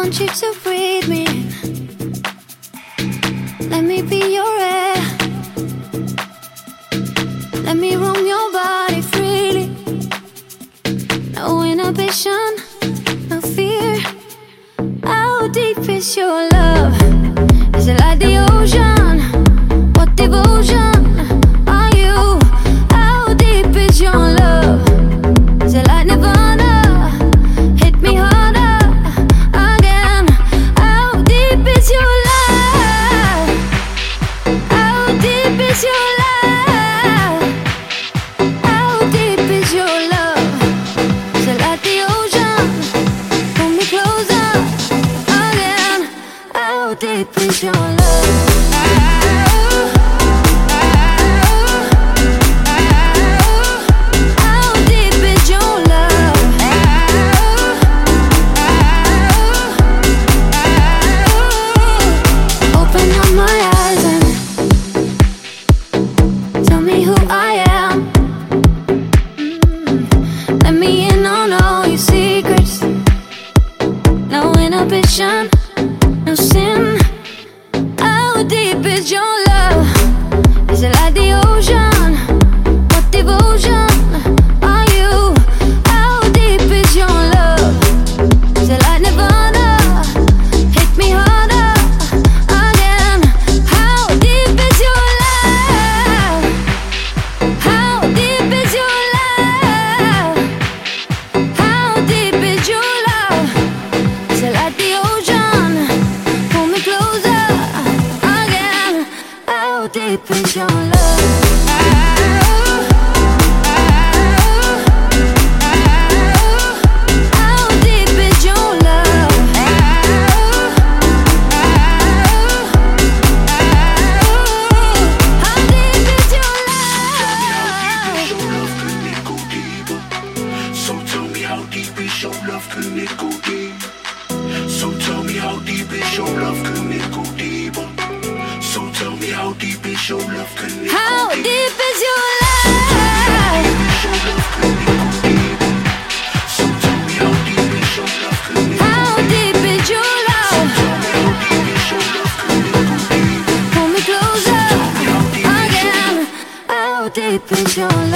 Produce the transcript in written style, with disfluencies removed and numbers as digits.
want you to breathe me. Let me be your air. Let me roam your body freely. No inhibition, no fear. How deep is your love? Is it like the ocean? What devotion are you? How deep is your love? Is it like Nirvana? Hit me harder again. How deep is your love? How deep is your love? How deep is your love? Is it like the ocean? Pull me closer again. How deep is your love? No sin. How deep is your love? Is it like the ocean? What devotion are you? How deep is your love? Is it like Nirvana? Hit me harder again. How deep is your love? How deep is your love? How deep is your love? Is it like the ocean? Pull me closer again. How deep is your love? How deep is your love? How deep is your love? Can it go deeper? So tell me how deep is your love? Can it go deeper? So tell me how deep is your love? Can it go deeper? So tell me how deep is your love? Can it go How deeper? deep is your love? So tell me how deep is your love? Can it go deeper? How deep is your love? Tell me how deep is your love? Can it go deeper? Pull me closer Tell me how deep is your love? again. How deep is your love?